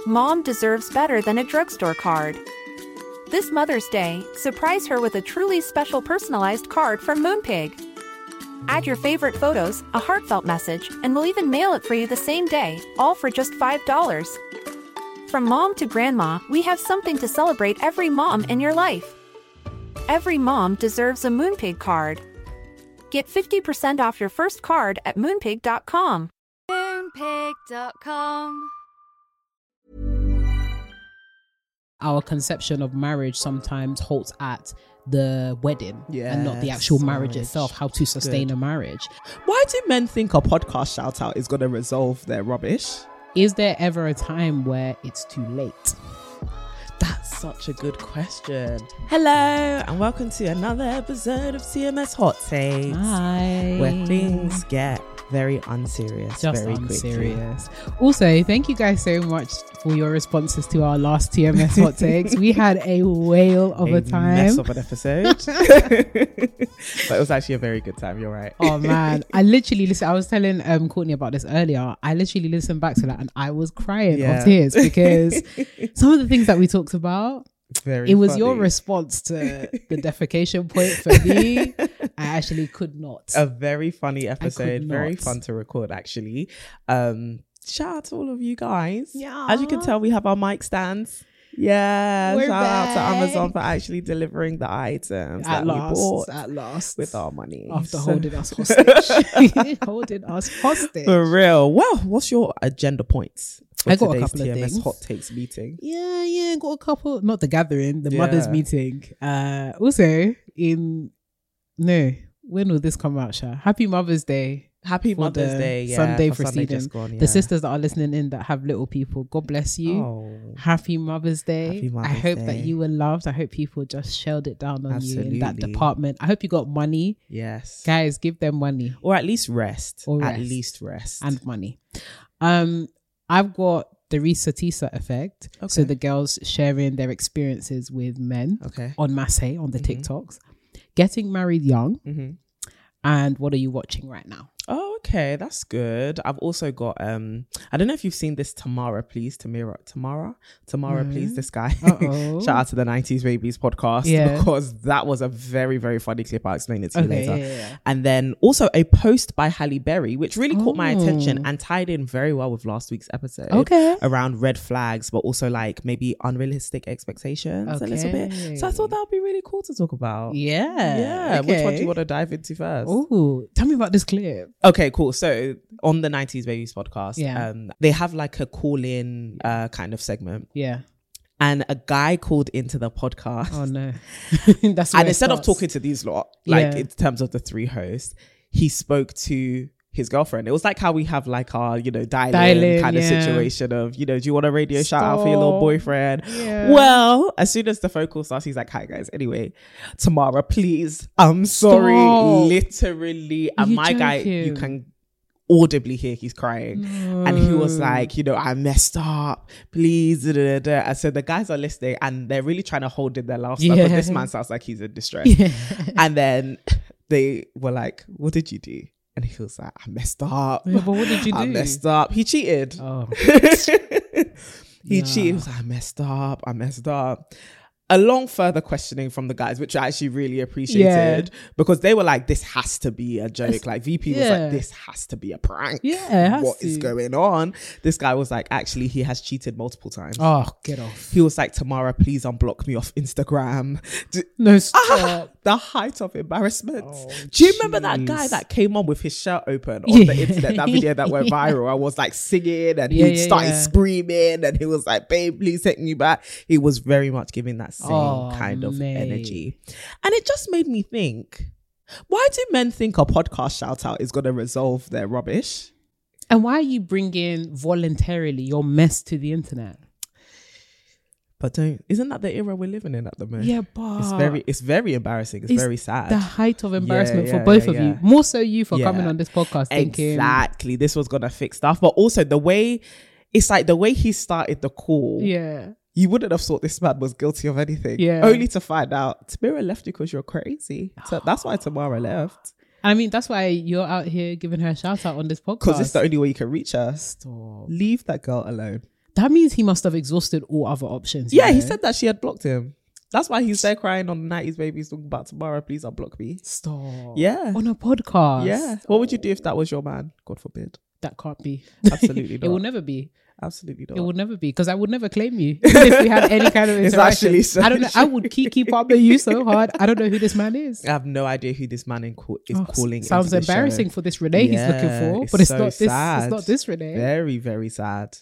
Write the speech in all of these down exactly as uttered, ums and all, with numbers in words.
Mom deserves better than a drugstore card. This Mother's Day, surprise her with a truly special personalized card from Moonpig. Add your favorite photos, a heartfelt message, and we'll even mail it for you the same day, all for just five dollars. From mom to grandma, we have something to celebrate every mom in your life. Every mom deserves a Moonpig card. Get fifty percent off your first card at moonpig dot com. moonpig dot com. Our conception of marriage sometimes halts at the wedding Yes, and not the actual marriage marriage. itself, how to sustain Good. a marriage. Why do men think a podcast shout out is going to resolve their rubbish? Is there ever a time where it's too late? That's such a good question. Hello, and welcome to another episode of C M S Hot Takes, Hi. where things get very unserious, Just very unserious. Also, thank you guys so much for your responses to our last T M S Hot Takes. We had a whale of quickly. a, A time. mess of an episode, but it was actually a very good time. You're right. Oh man, I literally listened. I was telling um Courtney about this earlier. I literally listened back to that and I was crying Yeah. of tears because some of the things that we talked about, Very it was funny. your response to the defecation point for me. I actually could not. A very funny episode, very not. fun to record actually. Um, shout out to all of you guys. Yeah. As you can tell, we have our mic stands. Yeah, We're shout out to back. Amazon for actually delivering the items At that we last, bought at last, with our money. after So- holding us hostage, holding us hostage. For real. Well, what's your agenda points for I got a today's couple of T M S things. Hot Takes meeting? Yeah, yeah, got a couple. Not the gathering, the Yeah. mothers meeting. Uh, also in no, when will this come out, Sha? Happy Mother's Day. Happy For Mother's the Day. Yeah, Sunday for Sunday preceding. just gone, yeah. The sisters that are listening in that have little people, God bless you. Oh, Happy Mother's Day. Happy I Mother's hope Day. that you were loved. I hope people just shelled it down on you in that Absolutely. department. I hope you got money. yes. Guys, give them money Or at least rest. Or At rest. least rest. and money. Um, I've got the Risa Tisa effect. So Okay. the girls sharing their experiences with men okay. on Massey, on the Mhm. TikToks, getting married young, Mm-hmm. and what are you watching right now? Oh, okay, that's good. I've also got um I don't know if you've seen this Tamara Please Tamara Tamara Tamara No. Please this guy. Uh-oh. Shout out to the nineties Babies podcast Yeah. because that was a very very funny clip. I'll explain it to you Okay, later. yeah, yeah, yeah. And then also a post by Halle Berry which really caught my Oh. attention and tied in very well with last week's episode. Okay. Around red flags, but also like maybe unrealistic expectations a little bit. So I thought that would be really cool to talk about. Yeah. Yeah. Which one do okay. you want to dive into first? Oh, tell me about this clip. Okay, cool. So on the nineties Babies podcast, Yeah. um, they have like a call-in uh, kind of segment, Yeah. and a guy called into the podcast, Oh no. That's where and it instead of starts. talking to these lot, like Yeah. in terms of the three hosts, he spoke to his girlfriend. It was like how we have like our, you know, dial-in, Dial-in, kind of yeah. situation of, you know, do you want a radio shout out for your little Stop. boyfriend? Yeah. Well, as soon as the phone call starts, he's like, hi guys. Anyway, Tamara, please. I'm sorry. Stop. Literally. And You my guy, you joking? can audibly hear he's crying. And he was like, you know, I messed up. Please. Da, da, da. And so the guys are listening and they're really trying to hold in their laughter. Yeah. But this man sounds like he's in distress. Yeah. And then they were like, what did you do? And he was like, I messed up. Yeah, but what did you I do? messed up. He cheated. Oh. he Nah. cheated. He was like, I messed up. I messed up. Along further questioning from the guys, which I actually really appreciated because they were like, this has to be a joke. Like V P was Yeah. like, this has to be a prank. Yeah, it has What is to. going on? This guy was like, actually, he has cheated multiple times. Oh, get off. He was like, Tamara, please unblock me off Instagram. D- No, Ah, stop. the height of embarrassment. Oh, Do you remember that guy jeez. that came on with his shirt open on the Yeah. internet? That video that went viral. I was like singing and Yeah, he yeah, started yeah. screaming and he was like, babe, please take me back. He was very much giving that same Oh, kind of mate. energy. And it just made me think, why do men think a podcast shout out is going to resolve their rubbish? And why are you bringing voluntarily your mess to the internet? But don't, isn't that the era we're living in at the moment? Yeah, but It's very, it's very embarrassing. It's, It's very sad. the height of embarrassment Yeah, for yeah, both yeah, of you. yeah. More so you for Yeah. coming on this podcast thinking, Exactly. This was going to fix stuff. But also the way, it's like the way he started the call. yeah, You wouldn't have thought this man was guilty of anything. Yeah. Only to find out Tamara left you because you're crazy. So that's why Tamara left. I mean that's why you're out here giving her a shout out on this podcast. Because it's the only way you can reach her. Stop. Leave that girl alone. That means he must have exhausted all other options. Yeah, you he know? said that she had blocked him. That's why he's there crying on the nineties babies talking about tomorrow, please unblock me. Stop. Yeah. On a podcast. Yeah. What would you do if that was your man? God forbid. That can't be. Absolutely not. It will never be. Absolutely not. It would never be, because I would never claim you even if we had any kind of It's interaction. actually so I don't know. I would keep keep up with you so hard. I don't know who this man is. I have no idea who this man in call- is Oh, calling. sounds into the embarrassing show. for this Renee he's Yeah, looking for, it's but it's so not this. sad. It's not this Renee. Very, very sad.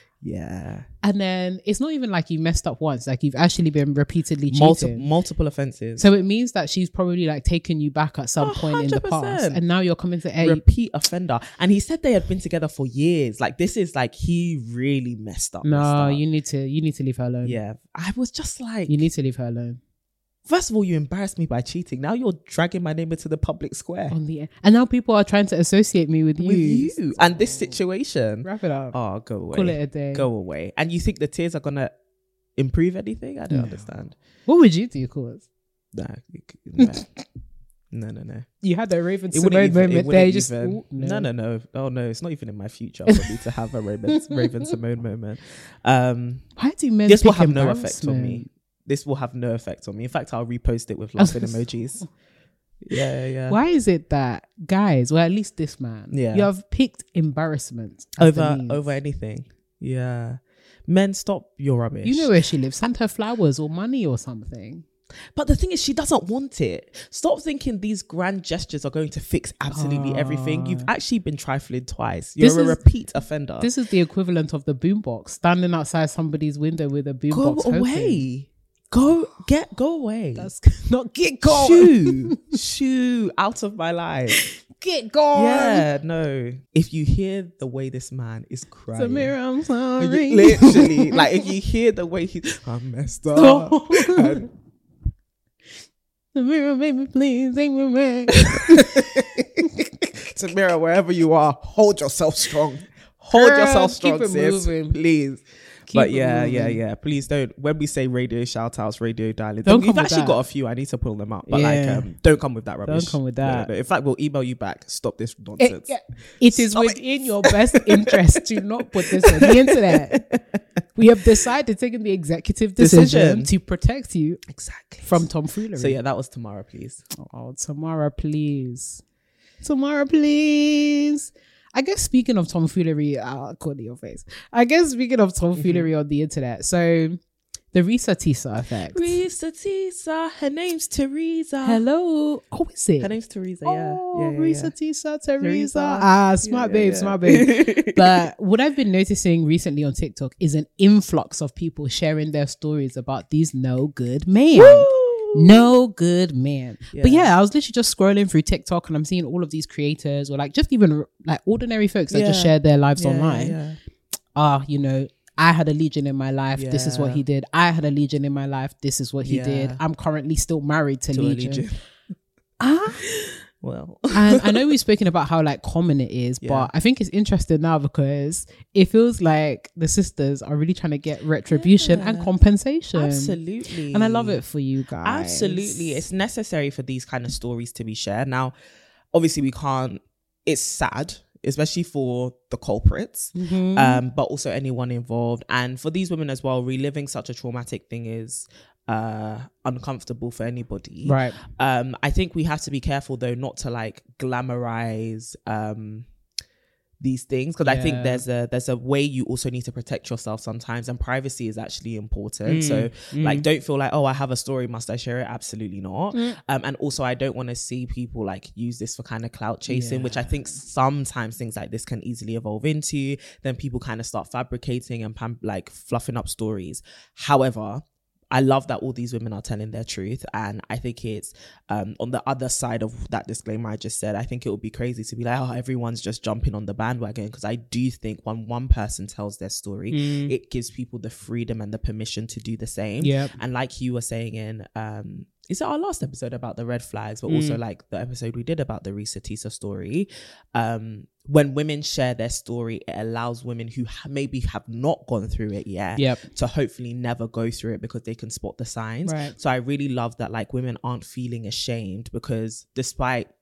Yeah. And then it's not even like you messed up once. Like you've actually been repeatedly cheating. Multiple, multiple offenses. So it means that she's probably like taken you back at some Oh, point in the past, one hundred percent. and now you're coming to air. Repeat offender. And he said they had been together for years. Like this is like he really messed up. messed No, up. you need to. You need to leave her alone. Yeah. I was just like, You need to leave her alone. first of all, you embarrassed me by cheating. Now you're dragging my name into the public square On the and now people are trying to associate me with you. with you and this situation. Wrap it up. Oh, go away. Call it a day. Go away. And you think the tears are gonna improve anything? I don't No. understand. What would you do, cause Nah, you c- no. no, no, no. you had the Raven It wouldn't Simone even, it moment wouldn't there? You just even- ooh, no. no, no, Oh no, it's not even in my future for me to have a Raven, Raven Simone moment. Um, Why do men? this will pick have no effect on me. embarrassment? This will have no effect on me. In fact, I'll repost it with laughing emojis. Yeah, yeah, yeah. Why is it that guys, well, at least this man, Yeah. you have picked embarrassment as the Over means? over anything. Yeah. Men, stop your rubbish. You know where she lives. Send her flowers or money or something. But the thing is, she doesn't want it. Stop thinking these grand gestures are going to fix absolutely everything. You've actually been trifling twice. You're This a is- repeat offender. This is the equivalent of the boombox, standing outside somebody's window with a Go boombox. hoping. away. Go get go away. That's not get gone. Shoo. Shoo out of my life. Get gone. Yeah, no. If you hear the way this man is crying. Samira, I'm sorry. Literally, like if you hear the way he, I messed up. And Samira, baby, please, take me back. Samira, wherever you are, hold yourself strong. Hold Girl, yourself strong, keep it sis. moving. Please. Keep but it yeah, moving. yeah, yeah. Please don't. When we say radio shout outs, radio dialing, Don't we've come with actually that. got a few. I need to pull them out. But like, Yeah. um, don't come with that rubbish. come with No, that. no. In fact, we'll email you back. Stop this It, nonsense. it is Stop it. within your best interest to not put this on the internet. We have decided, taken the executive decision, Decision. to protect you Exactly. from tomfoolery. So yeah, that was Tamara, please. Oh, Tamara, please. Tamara, please. I guess speaking of tomfoolery, I'll call it your face. I guess speaking of tomfoolery on the internet, so the Risa Tisa effect. Risa Tisa, her name's Teresa. Hello. Oh, is it? Her name's Teresa. Oh, Yeah, yeah, yeah, Risa yeah. Tisa, Teresa. Teresa. Ah, smart Yeah, babe, yeah, smart yeah. babe. But what I've been noticing recently on TikTok is an influx of people sharing their stories about these no good men. No good man. Yeah. But yeah, I was literally just scrolling through TikTok and I'm seeing all of these creators or like just even like ordinary folks that just Yeah. share their lives Yeah, online. yeah. Ah, you know, I had a legion in my life. This is what Yeah. he did. I had a legion in my life. This is what he Yeah. did. I'm currently still married to, To a legion. legion. Ah. Well, And I know we've spoken about how like common it is, Yeah. but I think it's interesting now because it feels like the sisters are really trying to get retribution and Yeah. compensation. absolutely. And I love it for you guys. Absolutely. It's necessary for these kind of stories to be shared. Now, obviously, we can't, it's sad, especially for the culprits, Mhm. um, but also anyone involved. And for these women as well, reliving such a traumatic thing is uh uncomfortable for anybody. Right. Um, I think we have to be careful though not to like glamorize um these things, because I think Yeah. there's a there's a way you also need to protect yourself sometimes, and privacy is actually important. Mm, So mm. like, don't feel like, oh, I have a story, must I share it? Absolutely not. Mm. Um, and also I don't want to see people like use this for kind of clout chasing, which I Yeah. think sometimes things like this can easily evolve into. Then people kind of start fabricating and pam- like fluffing up stories. However, I love that all these women are telling their truth. And I think it's um, on the other side of that disclaimer I just said, I think it would be crazy to be like, oh, everyone's just jumping on the bandwagon. Because I do think when one person tells their story, Mm. it gives people the freedom and the permission to do the same. Yep. And like you were saying in, um, is it our last episode about the red flags, but also Mm. like the episode we did about the Risa Tisa story, um, when women share their story, it allows women who ha- maybe have not gone through it yet Yep. to hopefully never go through it because they can spot the signs. Right. So I really love that like women aren't feeling ashamed, because despite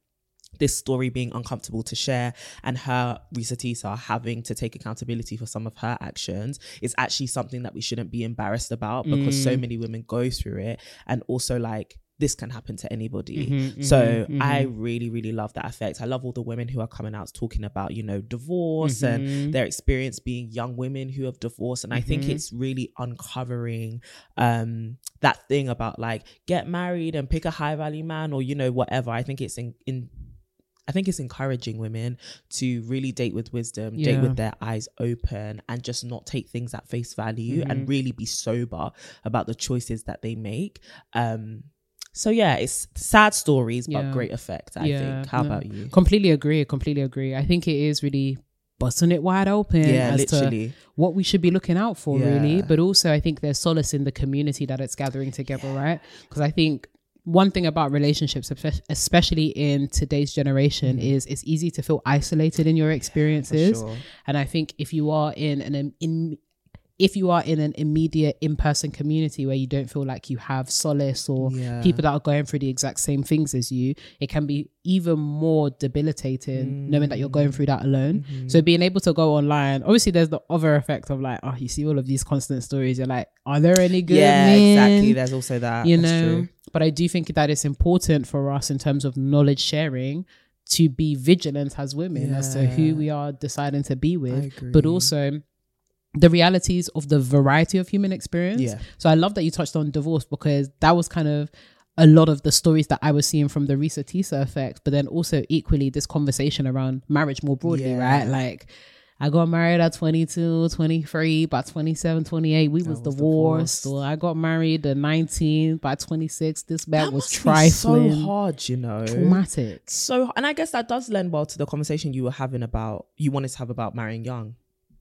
this story being uncomfortable to share, and her, Risa Tisa, having to take accountability for some of her actions is actually something that we shouldn't be embarrassed about, because mm. so many women go through it. And also, like, this can happen to anybody. Mm-hmm, so mm-hmm, I mm-hmm. really, really love that effect. I love all the women who are coming out talking about, you know, divorce mm-hmm. and their experience being young women who have divorced. And mm-hmm. I think it's really uncovering um, that thing about, like, get married and pick a high value man, or, you know, whatever. I think it's in, in I think it's encouraging women to really date with wisdom, yeah. date with their eyes open, and just not take things at face value mm-hmm. and really be sober about the choices that they make. Um, So yeah, it's sad stories, but yeah. great effect, I yeah, think. How no. about you? Completely agree. Completely agree. I think it is really busting it wide open yeah, as literally. to what we should be looking out for, yeah. really. But also, I think there's solace in the community that it's gathering together, yeah. right? Because I think one thing about relationships, especially in today's generation, mm. is it's easy to feel isolated in your experiences. Sure. And I think if you are in an in if you are in an immediate in-person community where you don't feel like you have solace or yeah. people that are going through the exact same things as you, it can be even more debilitating mm. knowing that you're going through that alone. Mm-hmm. So being able to go online, obviously there's the other effect of like, oh, you see all of these constant stories, you're like, are there any good yeah, men? Exactly. There's also that. You That's know, true. But I do think that it's important for us in terms of knowledge sharing to be vigilant as women yeah. as to who we are deciding to be with, but also the realities of the variety of human experience. Yeah. So I love that you touched on divorce, because that was kind of a lot of the stories that I was seeing from the Risa Tisa effect, but then also equally this conversation around marriage more broadly, yeah. right? Like, I got married at twenty-two, twenty-three, by twenty-seven, twenty-eight, we was, was divorced. Or I got married at nineteen, by twenty-six, this man that was trifling. So hard, you know. Traumatic. So, and I guess that does lend well to the conversation you were having about, you wanted to have about marrying young.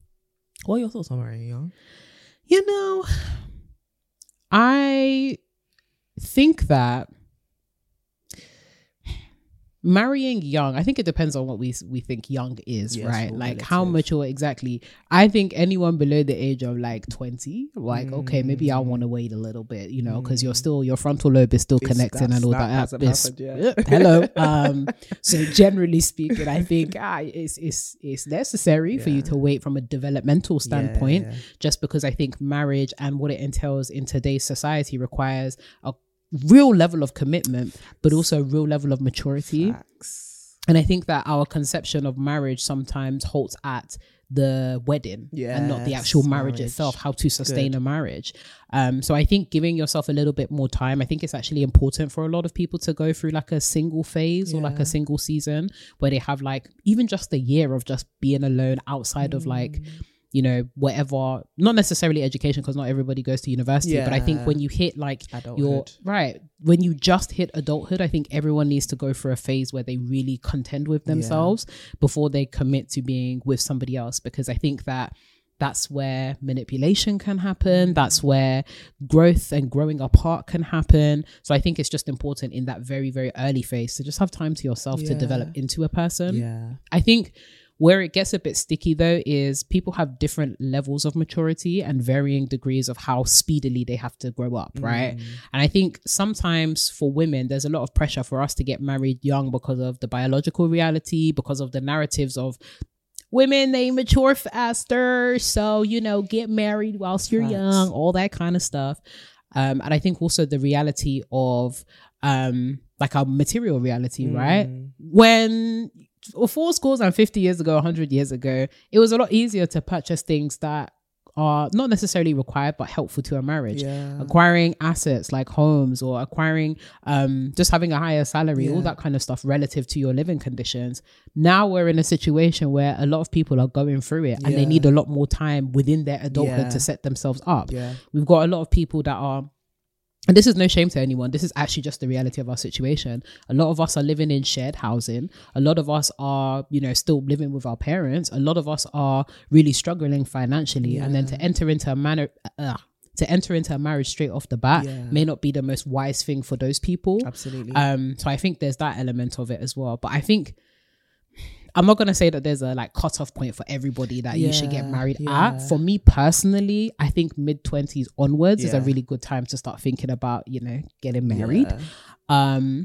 What are your thoughts on marrying young? You know, I think that marrying young, I think it depends on what we we think young is, yes, right? Like relative. How mature exactly. I think anyone below the age of like twenty, like, mm. okay, maybe I want to wait a little bit, you know, because mm. you're still, your frontal lobe is still it's, connecting and all that. that it's, yeah. Hello. Um, so generally speaking, I think ah, it's, it's, it's necessary yeah. for you to wait from a developmental standpoint, yeah, yeah. just because I think marriage and what it entails in today's society requires a real level of commitment, but also a real level of maturity. Facts. And I think that our conception of marriage sometimes halts at the wedding yes, and not the actual marriage, marriage. itself, how to sustain Good. a marriage. Um, so I think giving yourself a little bit more time, I think it's actually important for a lot of people to go through like a single phase yeah. or like a single season where they have like even just a year of just being alone outside mm. of like, you know, whatever, not necessarily education, because not everybody goes to university, yeah. but I think when you hit like adulthood. your, right, when you just hit adulthood, I think everyone needs to go through a phase where they really contend with themselves yeah. before they commit to being with somebody else, because I think that that's where manipulation can happen. That's where growth and growing apart can happen. So I think it's just important in that very, very early phase to just have time to yourself yeah. to develop into a person. Yeah. I think where it gets a bit sticky though is people have different levels of maturity and varying degrees of how speedily they have to grow up, right? Mm. And I think sometimes for women, there's a lot of pressure for us to get married young because of the biological reality, because of the narratives of women, they mature faster. So, you know, get married whilst you're Facts. young, all that kind of stuff. Um, and I think also the reality of um, like our material reality, mm. right? When four scores and fifty years ago, one hundred years ago, it was a lot easier to purchase things that are not necessarily required but helpful to a marriage. Yeah. Acquiring assets like homes, or acquiring um just having a higher salary, yeah. all that kind of stuff relative to your living conditions. Now we're in a situation where a lot of people are going through it and yeah. they need a lot more time within their adulthood yeah. to set themselves up. Yeah. We've got a lot of people that are, and this is no shame to anyone, this is actually just the reality of our situation. A lot of us are living in shared housing. A lot of us are, you know, still living with our parents. A lot of us are really struggling financially. Yeah. And then to enter into a manner, uh, to enter into a marriage straight off the bat yeah. may not be the most wise thing for those people. Absolutely. Um, so I think there's that element of it as well. But I think, I'm not going to say that there's a like cutoff point for everybody that yeah, you should get married yeah. at. For me personally, I think mid twenties onwards yeah. is a really good time to start thinking about, you know, getting married. Yeah. Um,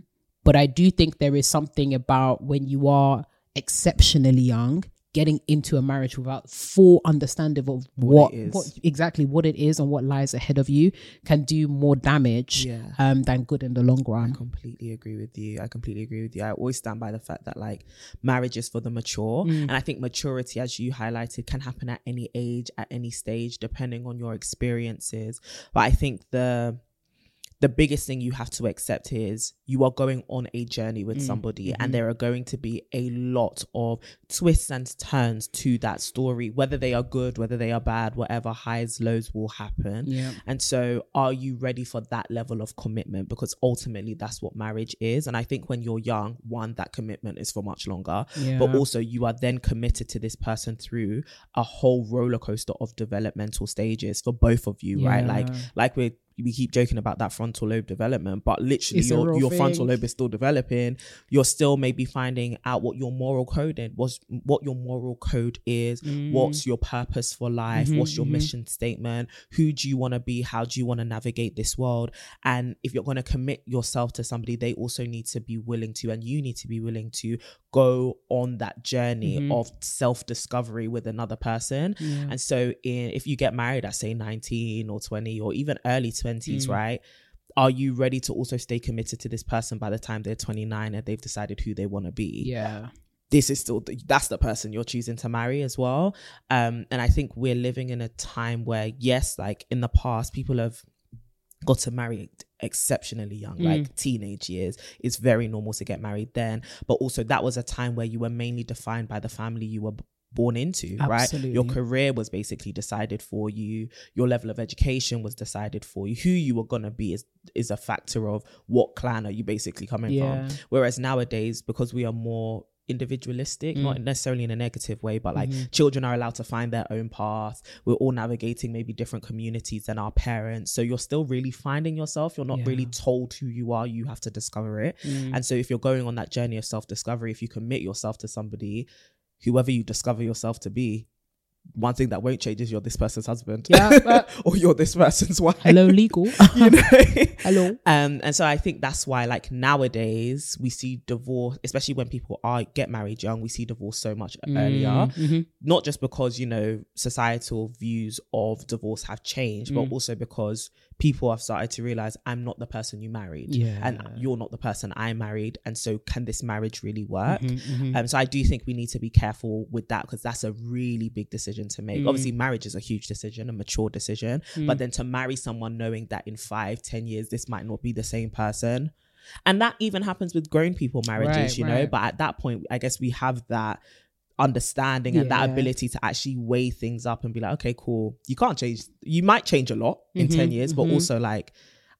But I do think there is something about when you are exceptionally young, getting into a marriage without full understanding of what, What it is. what exactly what it is and what lies ahead of you can do more damage Yeah. um, than good in the long I run. completely agree with you. I completely agree with you. I always stand by the fact that like marriage is for the mature. Mm. And I think maturity, as you highlighted, can happen at any age, at any stage, depending on your experiences. But I think the the biggest thing you have to accept is you are going on a journey with Mm, somebody, mhm. and there are going to be a lot of twists and turns to that story, whether they are good, whether they are bad, whatever, highs, lows will happen. Yeah. And so are you ready for that level of commitment? Because ultimately that's what marriage is. And I think when you're young, one, that commitment is for much longer, Yeah. but also you are then committed to this person through a whole roller coaster of developmental stages for both of you, right? Like, Yeah. like we we keep joking about that frontal lobe development, but literally It's a your, real your thing. frontal lobe is still developing. You're still maybe finding out what your moral code is, what's, what your moral code is, Mm. what's your purpose for life, Mhm, what's your mhm. mission statement, who do you want to be, how do you want to navigate this world. And if you're going to commit yourself to somebody, they also need to be willing to, and you need to be willing to go on that journey Mhm. of self-discovery with another person. Yeah. And so in, if you get married at say nineteen or twenty or even early twenties, Mm. right, are you ready to also stay committed to this person by the time they're twenty-nine and they've decided who they want to be? Yeah. This is still the, that's the person you're choosing to marry as well. Um and I think we're living in a time where, yes, like in the past, people have got to marry exceptionally young, Mm. like teenage years. It's very normal to get married then, but also that was a time where you were mainly defined by the family you were b- born into, Absolutely. right? Your career was basically decided for you. Your level of education was decided for you. Who you were gonna be is is a factor of what clan are you basically coming Yeah. from. Whereas nowadays, because we are more individualistic, Mm. not necessarily in a negative way, but like Mhm. children are allowed to find their own path. We're all navigating maybe different communities than our parents, so you're still really finding yourself. You're not Yeah. really told who you are. You have to discover it. Mm. And so if you're going on that journey of self-discovery, if you commit yourself to somebody, whoever you discover yourself to be, one thing that won't change is you're this person's husband. Yeah, but- or you're this person's wife. Hello, legal. You know? Hello. Um, and so I think that's why, like, nowadays we see divorce, especially when people are get married young, we see divorce so much earlier. Mhm. Not just because, you know, societal views of divorce have changed, Mm. but also because people have started to realize I'm not the person you married, Yeah. and you're not the person I married, and so can this marriage really work? Mhm, mhm. Um, so I do think we need to be careful with that, because that's a really big decision to make. Mm. Obviously, marriage is a huge decision, a mature decision, Mm. but then to marry someone knowing that in five, ten years, this might not be the same person. And that even happens with grown people marriages, Right, you know, right. but at that point, I guess we have that understanding and that Yeah. ability to actually weigh things up and be like, okay, cool. You can't change. You might change a lot in Mhm, ten years, but mhm. also like,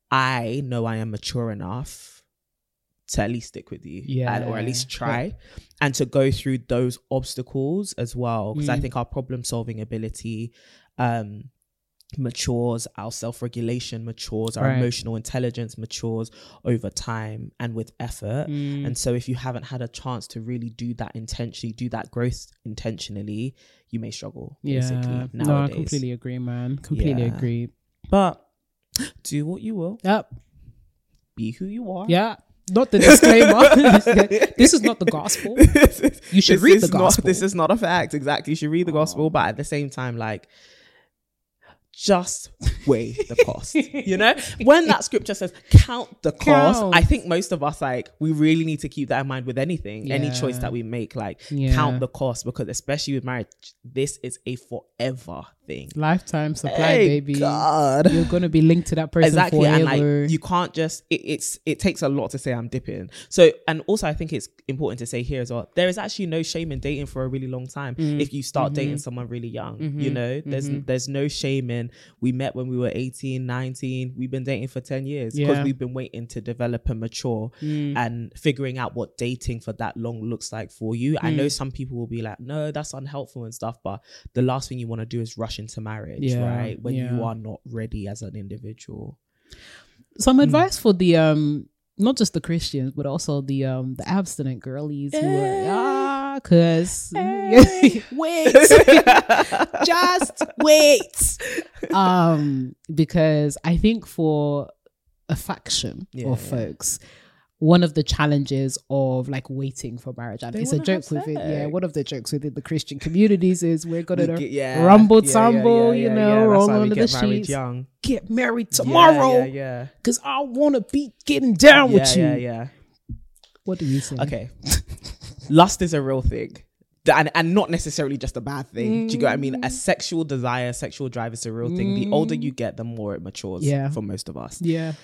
I know I am mature enough to at least stick with you, Yeah. and, or at least try, and to go through those obstacles as well. Because I Mm. think our problem solving ability um, matures, our self-regulation matures, our Right. emotional intelligence matures over time and with effort. Mm. And so if you haven't had a chance to really do that intentionally, do that growth intentionally, you may struggle, basically, Yeah. nowadays. No, I completely agree, man. Completely Yeah. agree. But do what you will, Yep. be who you are. Yeah. Not the disclaimer. This is not the gospel. You should This read is the not- gospel. this is not a fact. Exactly. You should read the gospel, but at the same time, like, just weigh the cost. You know, when that scripture says count the cost, Count. I think most of us, like, we really need to keep that in mind with anything, any Yeah. choice that we make, like, Yeah. count the cost, because especially with marriage, this is a forever thing. Lifetime supply, Hey, baby. God. You're gonna be linked to that person Exactly. forever. And like, you can't just it, it's it takes a lot to say I'm dipping. So, and also I think it's important to say here as well, there is actually no shame in dating for a really long time. Mm. If you start Mhm. dating someone really young, Mhm. you know, there's Mhm. there's no shame in, we met when we were eighteen, nineteen, we've been dating for ten years, because Yeah. we've been waiting to develop and mature Mm. and figuring out what dating for that long looks like for you. I Mm. know some people will be like, no, that's unhelpful and stuff, but the last thing you want to do is rush into marriage, Yeah, right? When yeah. you are not ready as an individual. Some advice for the um not just the Christians, but also the um the abstinent girlies who are ah, cause wait, just wait. Um, because I think for a faction Yeah, of yeah. folks, one of the challenges of like waiting for marriage, and They it's a wanna joke have within yeah sex. one of the jokes within the Christian communities is we're gonna We get- yeah, rumble yeah, tumble, yeah, you yeah, know, yeah. That's roll why we under the get married sheets, young. get married Yeah, tomorrow Yeah, yeah, because I want to be getting down yeah, with you. yeah, yeah. What do you say? Okay, lust is a real thing. And, and not necessarily just a bad thing. Do you get what I mean? A sexual desire, sexual drive is a real thing. The older you get, the more it matures Yeah. for most of us. Yeah.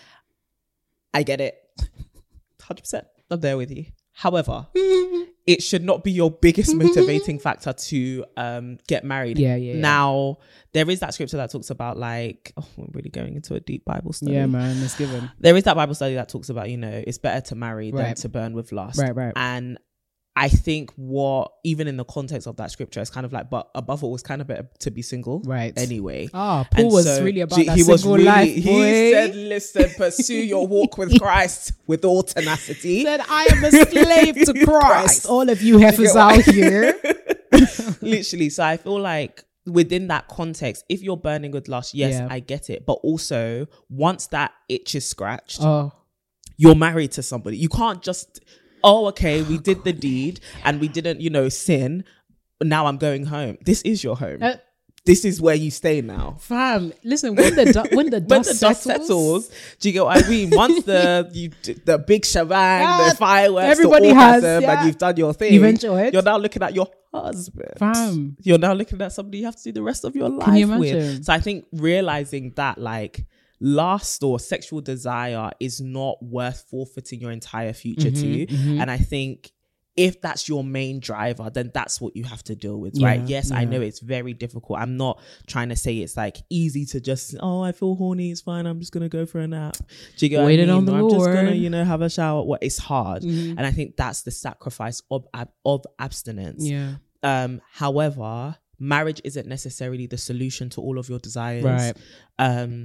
I get it. one hundred percent. I'm there with you. However, it should not be your biggest motivating factor to um, get married. Yeah, yeah, yeah. Now, there is that scripture that talks about like, oh, we're really going into a deep Bible study. Yeah, man, it's given. There is that Bible study that talks about, you know, it's better to marry than Right. to burn with lust. Right, right. And I think what, even in the context of that scripture, it's kind of like, but above all, it's kind of better to be single. Right. Anyway. Ah, Paul And was so really about G- that he was single really, life, He boy. said, listen, pursue your walk with Christ with all tenacity. Said, I am a slave to Christ. Christ. All of you heifers get what out here. Literally. So I feel like within that context, if you're burning with lust, yes, Yeah. I get it. But also, once that itch is scratched, Oh, you're married to somebody. You can't just, oh, okay, we did the deed and we didn't, you know, sin. Now I'm going home. This is your home. uh, This is where you stay now. fam. Listen, when the du- when the When dust, the dust settles, settles, do you get what I mean? Once the you the big shebang, Yeah, the fireworks, everybody the has, orgasm, yeah. and you've done your thing. You've enjoyed. You're now looking at your husband. Fam. You're now looking at somebody you have to do the rest of your life Can you with. imagine? So I think realizing that like lust or sexual desire is not worth forfeiting your entire future to. mhm. And I think if that's your main driver, then that's what you have to deal with, Yeah, right? Yes, I yeah. know it's very difficult. I'm not trying to say it's like easy to just, oh, I feel horny, it's fine, I'm just gonna go for a nap. Do you get Waiting what I on mean? the I'm just gonna, Lord. you know, have a shower. What it's hard. Mhm. And I think that's the sacrifice of ab- of abstinence. Yeah. Um, however, marriage isn't necessarily the solution to all of your desires. Right. Um,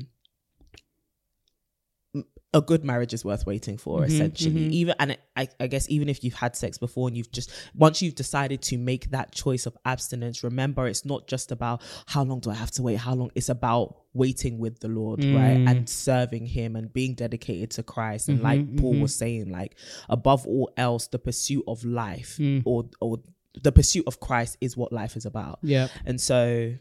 a good marriage is worth waiting for, Mhm, essentially. mhm. Even and I, I guess even if you've had sex before and you've just once you've decided to make that choice of abstinence, remember it's not just about how long do I have to wait, how long. It's about waiting with the Lord, Mm. right, and serving Him and being dedicated to Christ. And like Mhm, Paul mhm. was saying, like above all else, the pursuit of life Mm. or or the pursuit of Christ is what life is about. Yeah. And so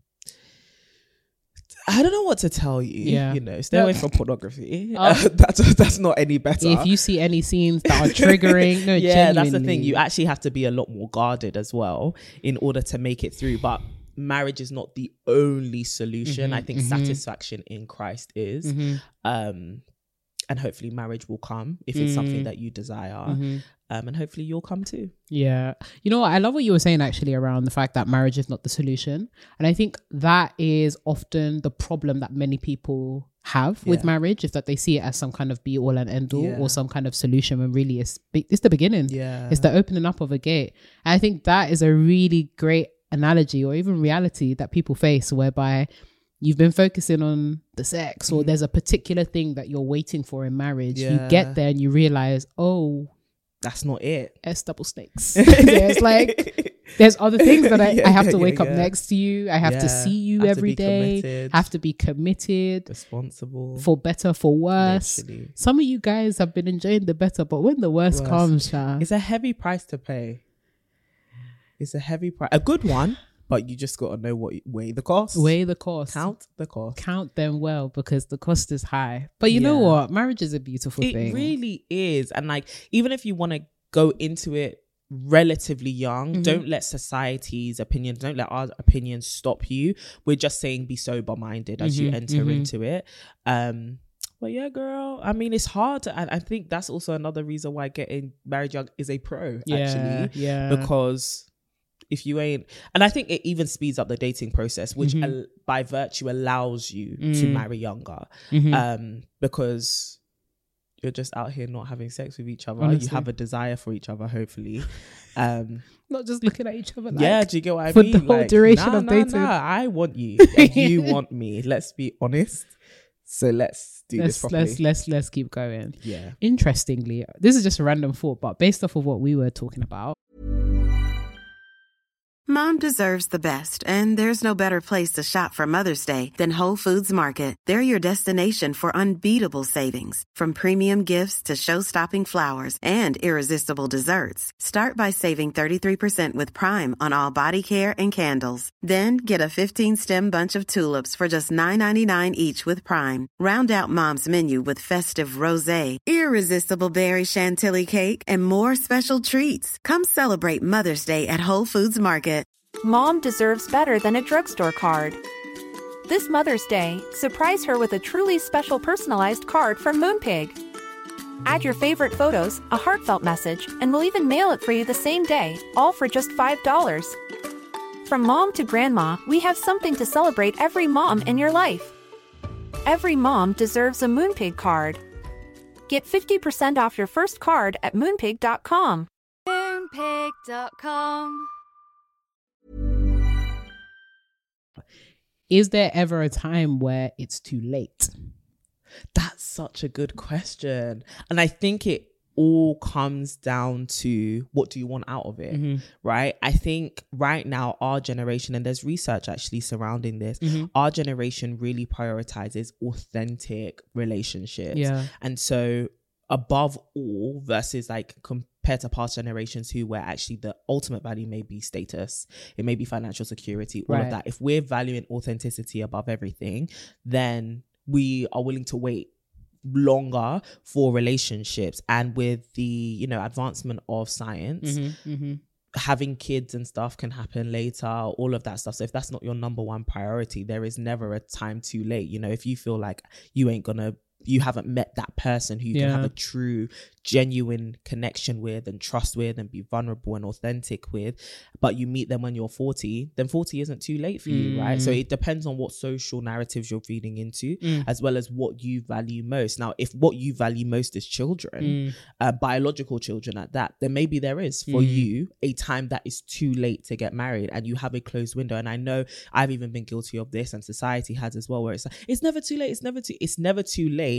I don't know what to tell you. Yeah. You know, stay No. away from pornography. Oh. that's that's not any better. If you see any scenes that are triggering, no, yeah, that's the thing. genuinely. You actually have to be a lot more guarded as well in order to make it through. But marriage is not the only solution. Mhm, I think mhm. satisfaction in Christ is. Mhm, Um, and hopefully marriage will come if it's something Mm. that you desire. mhm. Um, and hopefully you'll come too. Yeah. You know what? I love what you were saying actually around the fact that marriage is not the solution. And I think that is often the problem that many people have with Yeah. marriage, is that they see it as some kind of be all and end all Yeah. or some kind of solution, when really it's, be- it's the beginning. Yeah. It's the opening up of a gate. And I think that is a really great analogy or even reality that people face, whereby you've been focusing on the sex or Mhm. there's a particular thing that you're waiting for in marriage. You Yeah. get there and you realize, oh, That's not it. S double snakes. Yeah, it's like there's other things that I, Yeah, I have yeah, to yeah, wake up yeah. next to you. I have to Yeah. see you Have to every be day. committed. Have to be committed, Responsible. for better, for worse. Literally. Some of you guys have been enjoying the better, but when the worst Worse. comes, Sha, It's a heavy price to pay. It's a heavy price. A good one, but you just got to know what weigh the cost. weigh the cost. Count the cost. Count them well, because the cost is high. But you know Yeah. what? Marriage is a beautiful It thing. really is. And like, even if you want to go into it relatively young, Mhm. don't let society's opinions, don't let our opinions stop you. We're just saying be sober minded as you Mhm, enter mhm. into it. Um, but yeah, girl, I mean, it's hard to, and I think that's also another reason why getting married young is a pro, yeah, actually. yeah. Because if you ain't, and I think it even speeds up the dating process, which Mhm. al- by virtue allows you to Mm. marry younger. Mhm. Um, because you're just out here not having sex with each other. Honestly. You have a desire for each other, hopefully. Um, Not just looking at each other like, yeah, do you get what I for mean? the whole Like, duration nah, of nah, dating. Nah, I want you, and you want me. Let's be honest. So let's do this let's, properly. let's, let's, let's keep going. yeah. Interestingly, this is just a random thought, but based off of what we were talking about, Mom deserves the best, and there's no better place to shop for Mother's Day than Whole Foods Market. They're your destination for unbeatable savings, from premium gifts to show-stopping flowers and irresistible desserts. Start by saving thirty-three percent with Prime on all body care and candles. Then get a fifteen-stem bunch of tulips for just nine ninety-nine each with Prime. Round out Mom's menu with festive rosé, irresistible berry chantilly cake, and more special treats. Come celebrate Mother's Day at Whole Foods Market. Mom deserves better than a drugstore card. This Mother's Day, surprise her with a truly special personalized card from Moonpig. Add your favorite photos, a heartfelt message, and we'll even mail it for you the same day, all for just five dollars. From mom to grandma, we have something to celebrate every mom in your life. Every mom deserves a Moonpig card. Get fifty percent off your first card at moonpig dot com. Moonpig dot com. Is there ever a time where it's too late? That's such a good question. And I think it all comes down to what do you want out of it, mm-hmm. right? I think right now our generation, and there's research actually surrounding this, mm-hmm. our generation really prioritizes authentic relationships. Yeah. And so above all, versus like compared to past generations who where actually the ultimate value may be status, it may be financial security, all right. of that. If we're valuing authenticity above everything, then we are willing to wait longer for relationships. And with the, you know, advancement of science, mm-hmm, mm-hmm. having kids and stuff can happen later, all of that stuff. So if that's not your number one priority, there is never a time too late. You know, if you feel like you ain't gonna you haven't met that person who you yeah. can have a true, genuine connection with and trust with and be vulnerable and authentic with, but you meet them when you're forty, then forty isn't too late for you, mm. right? So it depends on what social narratives you're feeding into, mm. as well as what you value most. Now, if what you value most is children, mm. uh, biological children at that, then maybe there is for mm. you a time that is too late to get married and you have a closed window. And I know I've even been guilty of this, and society has as well, where it's like, it's never too late, it's never too, it's never too late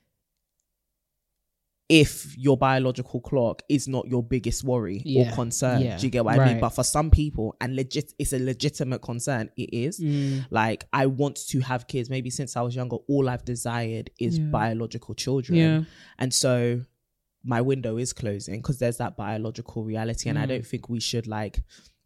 if your biological clock is not your biggest worry yeah. or concern. Yeah. Do you get what right. I mean? But for some people, and legit, it's a legitimate concern, it is. Mm. Like, I want to have kids. Maybe since I was younger, all I've desired is yeah. biological children. Yeah. And so my window is closing because there's that biological reality. And mm. I don't think we should like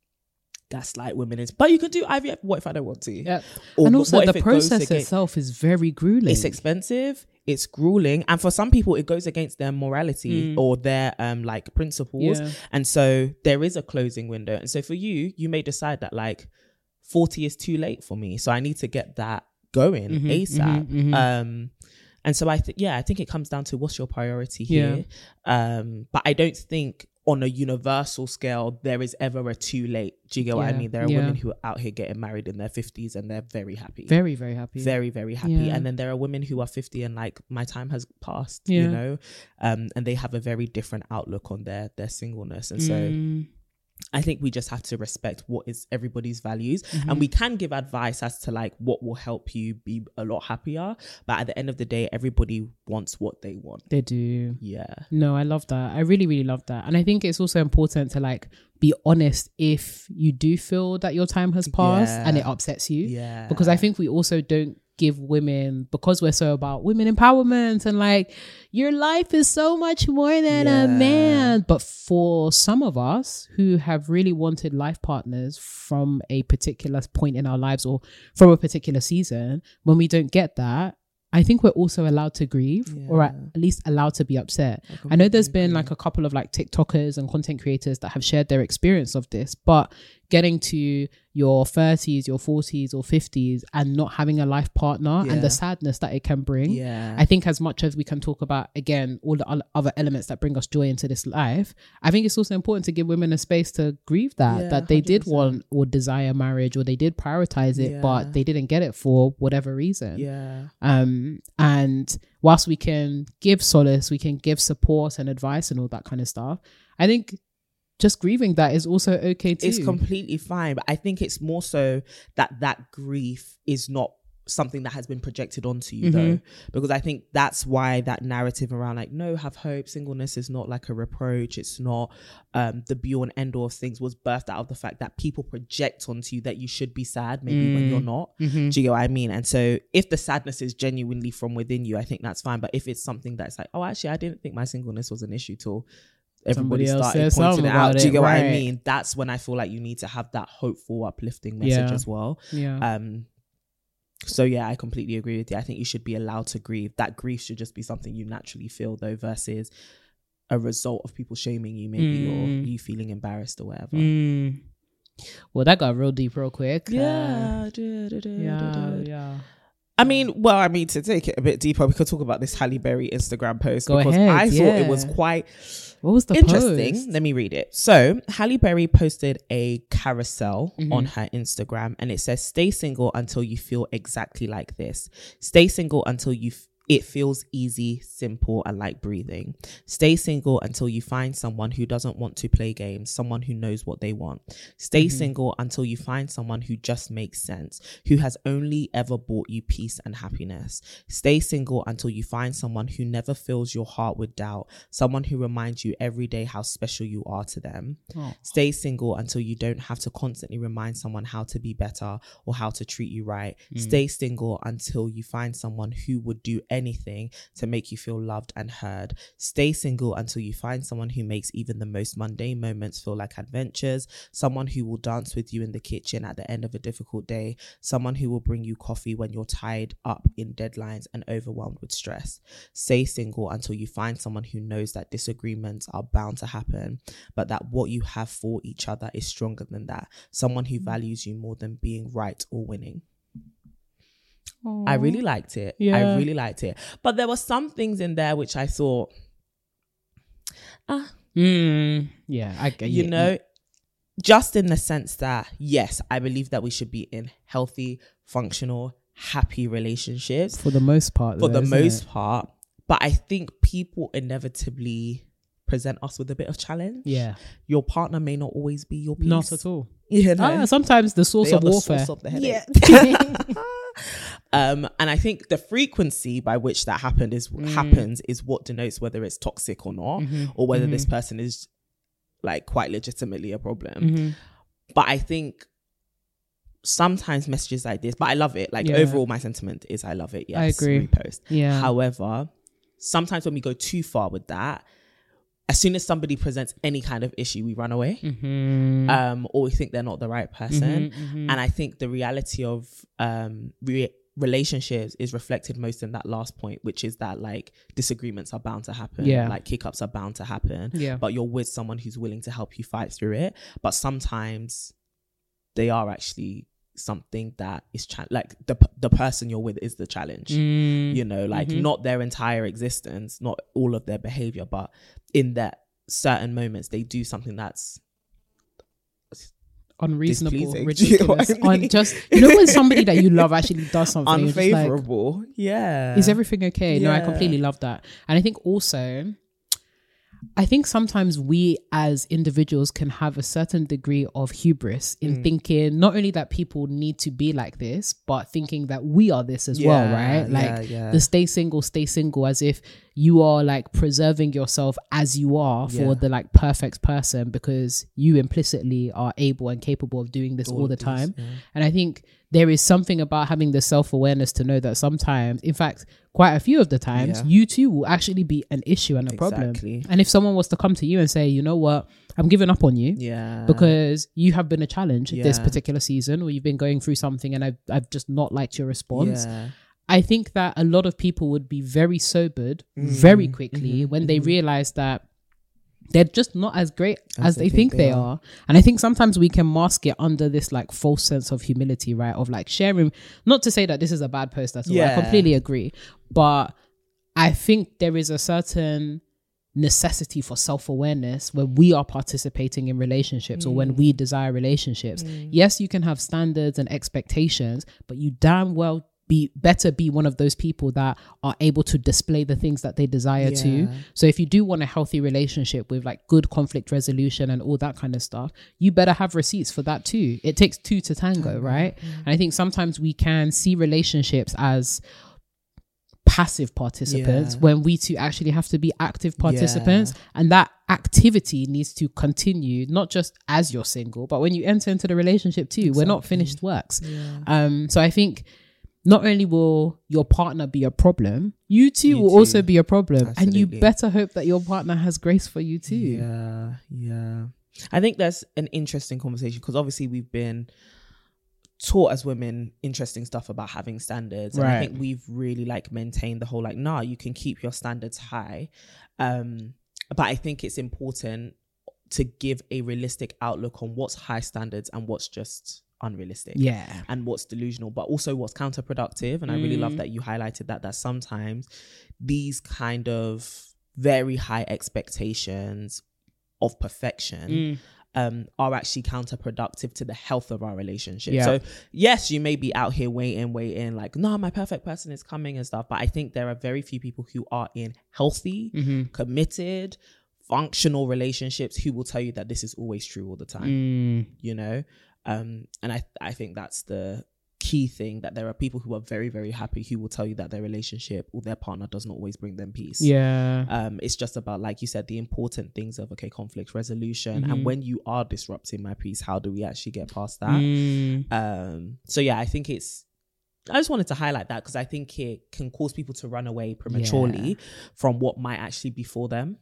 gaslight women is, but you can do I V F. What if I don't want to? Yeah. Or and also the process itself is very grueling. It's expensive. It's grueling, and for some people it goes against their morality mm. or their um like principles, yeah. and so there is a closing window. And so for you, you may decide that like forty is too late for me, so I need to get that going mm-hmm, ASAP. Mm-hmm, mm-hmm. Um, and so I think yeah, I think it comes down to what's your priority here. Yeah. Um, but I don't think on a universal scale there is ever a too late. Do you get what yeah, I mean? There are yeah. women who are out here getting married in their fifties and they're very happy. Very, very happy. Very, very happy. Yeah. And then there are women who are fifty and like, my time has passed, yeah. you know? Um, and they have a very different outlook on their their singleness. And so mm. I think we just have to respect what is everybody's values, mm-hmm. and we can give advice as to like what will help you be a lot happier. But at the end of the day, everybody wants what they want. They do. Yeah. No, I love that. I really, really love that. And I think it's also important to like be honest if you do feel that your time has passed yeah. and it upsets you. Yeah. Because I think we also don't give women, because we're so about women empowerment and like your life is so much more than yeah. a man, but for some of us who have really wanted life partners from a particular point in our lives or from a particular season, when we don't get that, I think we're also allowed to grieve yeah. or at least allowed to be upset. I, I know there's been like a couple of like TikTokers and content creators that have shared their experience of this, but getting to your thirties, your forties or fifties and not having a life partner yeah. and the sadness that it can bring. Yeah. I think as much as we can talk about, again, all the other elements that bring us joy into this life, I think it's also important to give women a space to grieve that, yeah, that they one hundred percent did want or desire marriage or they did prioritize it, yeah. but they didn't get it for whatever reason. Yeah. Um, and whilst we can give solace, we can give support and advice and all that kind of stuff, I think just grieving that is also okay too. It's completely fine, but I think it's more so that that grief is not something that has been projected onto you, Mm-hmm. though, because I think that's why that narrative around like, no, have hope, singleness is not like a reproach, it's not um the be all and end all of things, was birthed out of the fact that people project onto you that you should be sad maybe Mm. when you're not. Mm-hmm. Do you get what I mean? And so if the sadness is genuinely from within you, I think that's fine. But if it's something that's like, oh, actually I didn't think my singleness was an issue till everybody Somebody else started said pointing something it out. about Do you it, get what I right. mean? That's when I feel like you need to have that hopeful, uplifting message Yeah. as well. Yeah. Um, so yeah, I completely agree with you. I think you should be allowed to grieve. That grief should just be something you naturally feel, though, versus a result of people shaming you, maybe, or Mm. you feeling embarrassed or whatever. Mm. Well, that got real deep real quick. Uh, Yeah, da, da, da, yeah, da, da. yeah. I mean, well, I mean, to take it a bit deeper, we could talk about this Halle Berry Instagram post Go because ahead, I thought it was yeah. quite What was the interesting. post? Let me read it. So Halle Berry posted a carousel Mm-hmm. on her Instagram, and it says, "Stay single until you feel exactly like this. Stay single until you f- it feels easy, simple, and like breathing. Stay single until you find someone who doesn't want to play games, someone who knows what they want. Stay Mm-hmm. single until you find someone who just makes sense, who has only ever brought you peace and happiness. Stay single until you find someone who never fills your heart with doubt, someone who reminds you every day how special you are to them. Oh. Stay single until you don't have to constantly remind someone how to be better or how to treat you right. Stay single until you find someone who would do anything to make you feel loved and heard. Stay single until you find someone who makes even the most mundane moments feel like adventures, someone who will dance with you in the kitchen at the end of a difficult day, someone who will bring you coffee when you're tied up in deadlines and overwhelmed with stress. Stay single until you find someone who knows that disagreements are bound to happen, but that what you have for each other is stronger than that. Someone who values you more than being right or winning." I really liked it. Yeah. I really liked it. But there were some things in there which I thought, ah, Mm, yeah, I get you yeah, know, just in the sense that, yes, I believe that we should be in healthy, functional, happy relationships for the most part. for though, the isn't most it? part. But I think people inevitably present us with a bit of challenge. Yeah, Your partner may not always be your peace. not at all. You know? Ah, sometimes the source They are of the warfare. source of the headache. Yeah. Um, and I think the frequency by which that happened is Mm. happens is what denotes whether it's toxic or not, Mm-hmm. or whether this person is like quite legitimately a problem. Mm-hmm. But I think sometimes messages like this, but I love it. Like Yeah. overall, my sentiment is I love it. Yes, I agree. Repost. Yeah. However, sometimes when we go too far with that, as soon as somebody presents any kind of issue, we run away. Mm-hmm. Um, or we think they're not the right person. Mhm, mhm. And I think the reality of um re- relationships is reflected most in that last point, which is that like disagreements are bound to happen. Yeah. Like hiccups are bound to happen. Yeah. But you're with someone who's willing to help you fight through it. But sometimes they are actually something that is cha- like the the person you're with is the challenge. Mm. You know, like not their entire existence, not all of their behavior, but in that certain moments they do something that's Unreasonable, displeasing. Do you know what ridiculous, I mean? unjust. You know when somebody that you love actually does something, you're just like, unfavorable. Yeah. is everything okay? No, I Yeah. completely love that. And I think also, I think sometimes we as individuals can have a certain degree of hubris in Mm. thinking not only that people need to be like this, but thinking that we are this as well, Yeah, right? Like yeah, yeah. the stay single, stay single, as if you are like preserving yourself as you are for Yeah. the like perfect person because you implicitly are able and capable of doing this all, All the of these, time. yeah. And I think there is something about having the self-awareness to know that sometimes, in fact, quite a few of the times, Yeah. you too will actually be an issue and a problem. Exactly. And if someone was to come to you and say, you know what, I'm giving up on you Yeah. because you have been a challenge this Yeah. particular season, or you've been going through something and I've, I've just not liked your response. Yeah. I think that a lot of people would be very sobered Mm. very quickly Mm-hmm. when they realize that they're just not as great as, they, think, they are. are. And I think sometimes we can mask it under this like false sense of humility, right? Of like sharing, not to say that this is a bad post at all. I Yeah. completely agree. But I think there is a certain necessity for self-awareness when we are participating in relationships or when we desire relationships. Yes, you can have standards and expectations, but you damn well be better be one of those people that are able to display the things that they desire Yeah. to. So if you do want a healthy relationship with like good conflict resolution and all that kind of stuff, you better have receipts for that too. It takes two to tango, right? And I think sometimes we can see relationships as passive participants Yeah. when we two actually have to be active participants, and that activity needs to continue not just as you're single, but when you enter into the relationship too. We're not finished works. Um so I think not only will your partner be a problem, you too You will too. also be a problem. And you Absolutely. better hope that your partner has grace for you too. Yeah, yeah. I think that's an interesting conversation because obviously we've been taught as women interesting stuff about having standards, and I Right. think we've really like maintained the whole like, nah, you can keep your standards high. Um, but I think it's important to give a realistic outlook on what's high standards and what's just unrealistic. Yeah. And what's delusional, but also what's counterproductive. And I really love that you highlighted that, that sometimes these kind of very high expectations of perfection um, are actually counterproductive to the health of our relationship. Yeah. So yes, you may be out here waiting, waiting, like, no, my perfect person is coming and stuff. But I think there are very few people who are in healthy, committed, functional relationships who will tell you that this is always true all the time, you know? Um, and I, I think that's the key thing, that there are people who are very, very happy who will tell you that their relationship or their partner doesn't always bring them peace. Yeah. Um, it's just about, like you said, the important things of, okay, conflict resolution. Mm-hmm. And when you are disrupting my peace, how do we actually get past that? Mm. Um, so yeah, I think it's, I just wanted to highlight that because I think it can cause people to run away prematurely Yeah. from what might actually be for them.